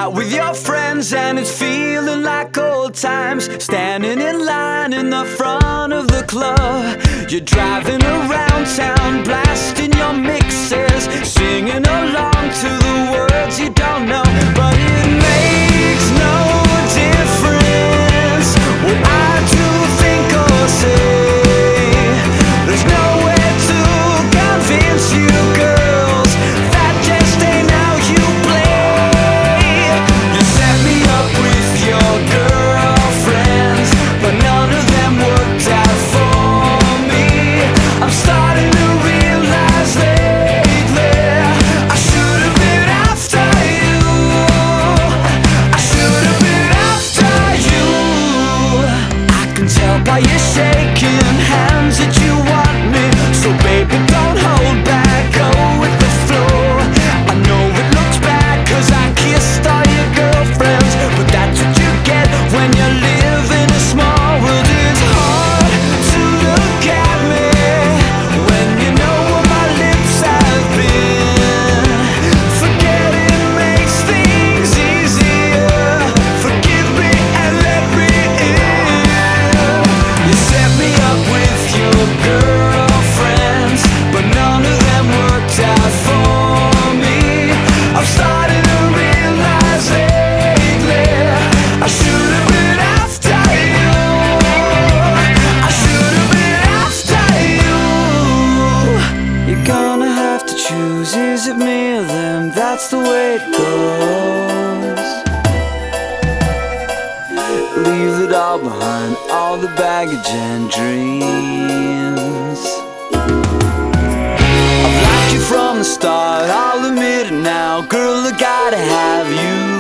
out with your friends and it's feeling like old times. Standing in line in the front of the club, you're driving around town, blasting your mixes, singing along to the words you don't know. But it makes no difference what I do, think or say. There's no way to convince you girls that just ain't how you play. You set me up with your girlfriends, but none of them worked out for me. I'm starting to realize lately I should have been after you. I should have been after you. I can tell by your shaking hands that you want me, so baby don't hold back, go with the flow. I know it looks bad cause I kissed all your girlfriends, but that's what you get when you live in a small world. It's hard to look at me when you know what my lips have been. Forgetting makes things easier. Forgive me and let me in. You set me up with your girlfriends, but none of them worked out for me. I'm starting to realize lately I should have been after you. I should have been after you. You're gonna have to choose, is it me or them? That's the way it goes. Leave it all behind, all the baggage and dreams. I've liked you from the start, I'll admit it now. Girl, I gotta have you.